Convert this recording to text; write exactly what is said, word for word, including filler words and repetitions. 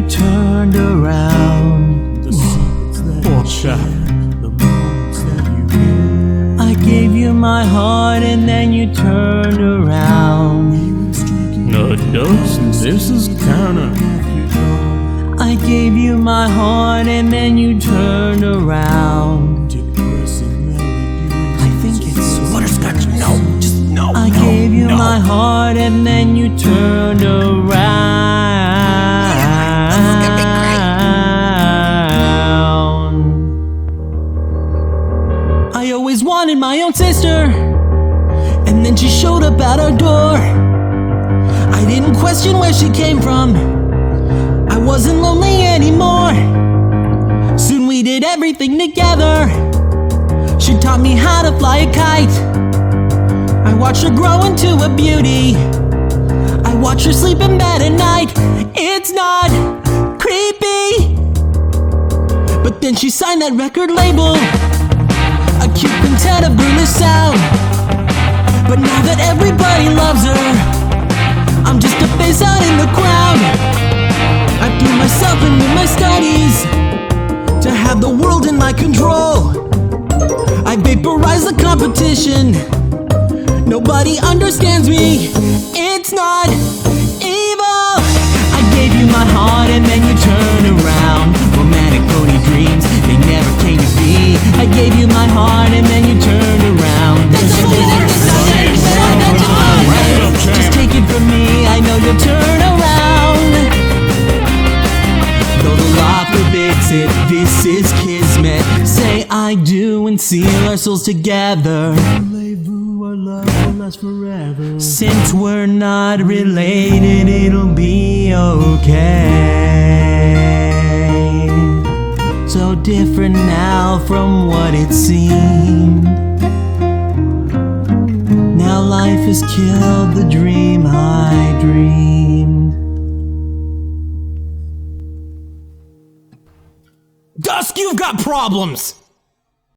you turned around. The secrets that Poor you chap. shared, the moments that you had. I gave you my heart and then you turned around. No, don't. This is kinda. I gave you my heart and then you turned around. Depressing melodies. I think it's Butterscotch, no. Just no. I no, gave you no. my heart and then you turned around. I always wanted my own sister, and then she showed up at our door. I didn't question where she came from. I wasn't lonely anymore. Soon we did everything together. She taught me how to fly a kite. I watched her grow into a beauty. I watch her sleep in bed at night. It's not creepy. But then she signed that record label, a cute quintet of girlish sound. But now that everybody loves her, I'm just a face out in the crowd. I threw myself into my studies to have the world in my control. I vaporize the competition. Nobody understands me. It's not evil. I gave you my heart and then you turned around. Romantic pony dreams, they never came to be. I gave you my heart and then you turned around. That's the way that this is. Just take it from me, I know you'll turn around. Though the law forbids it, this is kismet. Say I do and seal our souls together. Rendezvous, our love will last forever. Since we're not related, it'll be okay. So different now from what it seemed. Now life has killed the dream I dreamed. Dusk, you've got problems!